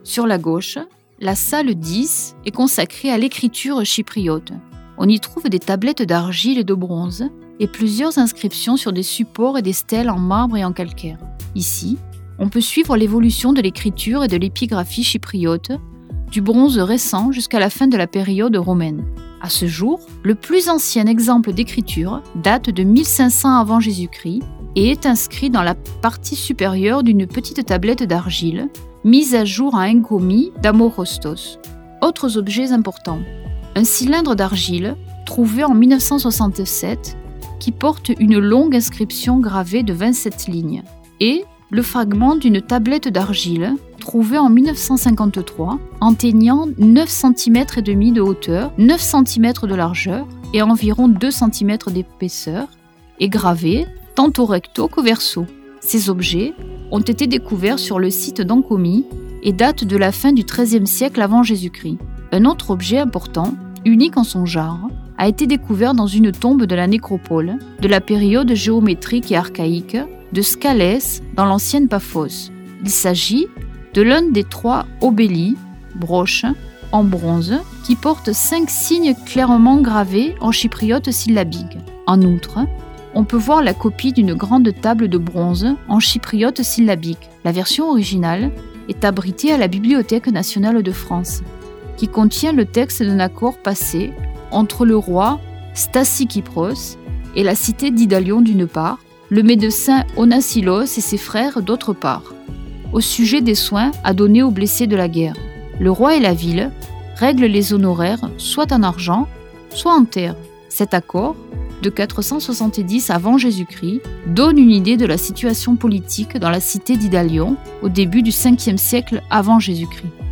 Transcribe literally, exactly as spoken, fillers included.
Sur la gauche, la salle dix est consacrée à l'écriture chypriote. On y trouve des tablettes d'argile et de bronze et plusieurs inscriptions sur des supports et des stèles en marbre et en calcaire. Ici, on peut suivre l'évolution de l'écriture et de l'épigraphie chypriote, du bronze récent jusqu'à la fin de la période romaine. À ce jour, le plus ancien exemple d'écriture date de mille cinq cents avant Jésus-Christ et est inscrit dans la partie supérieure d'une petite tablette d'argile, mise à jour à Enkomi d'Amorostos. Autres objets importants. Un cylindre d'argile, trouvé en mille neuf cent soixante-sept, qui porte une longue inscription gravée de vingt-sept lignes, et le fragment d'une tablette d'argile, trouvée en mille neuf cent cinquante-trois, atteignant neuf centimètres et demi de hauteur, neuf centimètres de largeur et environ deux centimètres d'épaisseur, et gravée tant au recto qu'au verso. Ces objets ont été découverts sur le site d'Enkomi et datent de la fin du treizième siècle avant Jésus-Christ. Un autre objet important, unique en son genre, a été découvert dans une tombe de la nécropole de la période géométrique et archaïque de Scalès dans l'ancienne Paphos. Il s'agit de l'un des trois obélis, broches, en bronze, qui portent cinq signes clairement gravés en chypriote syllabique. En outre, on peut voir la copie d'une grande table de bronze en chypriote syllabique. La version originale est abritée à la Bibliothèque nationale de France, qui contient le texte d'un accord passé entre le roi Stassikipros et la cité d'Idalion d'une part, le médecin Onasilos et ses frères d'autre part, au sujet des soins à donner aux blessés de la guerre. Le roi et la ville règlent les honoraires soit en argent, soit en terre. Cet accord, de quatre cent soixante-dix avant Jésus-Christ, donne une idée de la situation politique dans la cité d'Idalion au début du cinquième siècle avant Jésus-Christ.